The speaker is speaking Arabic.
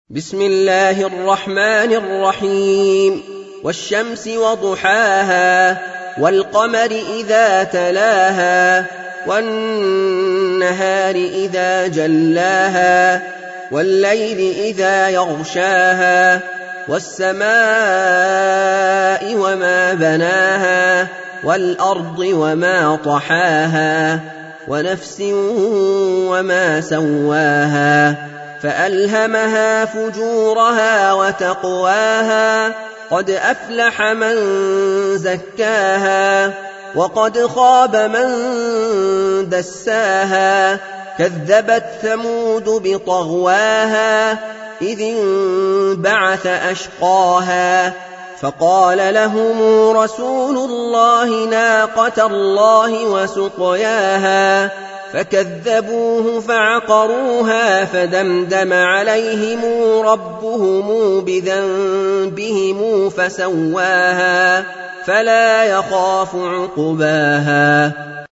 بسم الله الرحمن الرحيم والشمس وضحاها والقمر إذا تلاها والنهار إذا جلاها والليل إذا يغشاها والسماء وما بناها والأرض وما طحاها ونفس وما سواها فألهمها فجورها وتقواها قد أفلح من زكاها وقد خاب من دساها كذبت ثمود بطغواها إذ انبعث أشقاها فقال لهم رسول الله ناقة الله وسقياها فكذبوه فعقروها فدمدم عليهم ربهم بذنبهم فسواها فلا يخاف عقباها